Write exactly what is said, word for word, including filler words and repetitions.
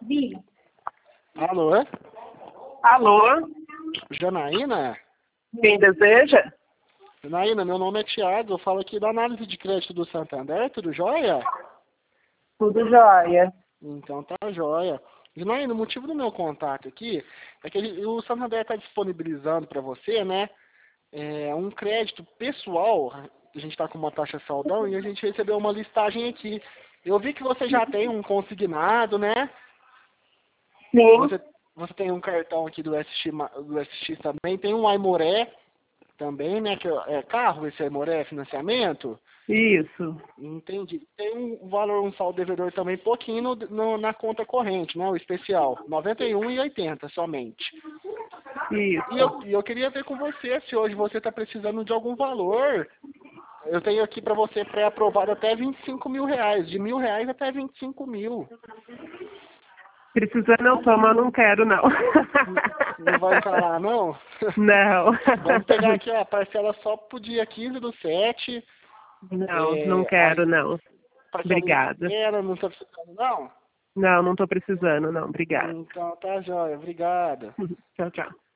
Alô? Alô? Janaína? Quem deseja? Janaína, meu nome é Thiago, eu falo aqui da análise de crédito do Santander, tudo jóia? Tudo jóia. Então tá jóia. Janaína, o motivo do meu contato aqui é que ele- o Santander está disponibilizando para você, né, é, um crédito pessoal. A gente está com uma taxa saldão e a gente recebeu uma listagem aqui. Eu vi que você já tem um consignado, né? Sim, Você, você tem um cartão aqui do S X, ma- do S X também, tem um Aimoré também, né? Que é é carro, esse Aimoré, financiamento. isso. Entendi. Tem um valor, um saldo devedor também, pouquinho no, no- na conta corrente, né? O especial, noventa e um e oitenta somente. E eu, Isso. e eu queria ver com você se hoje você está precisando de algum valor. Eu tenho aqui para você pré-aprovado até vinte e cinco mil reais, de mil reais até vinte e cinco mil. Precisando eu tomo, eu não quero, não. Não vai encarar, não? Não. Vamos pegar aqui, ó, a parcela só pro dia quinze do sete. Não, não É, quero, não. a parcela Obrigada. inteira, não tá precisando, não? Não, não tô precisando, não. Obrigada. Então tá jóia, obrigado. Tchau, tchau.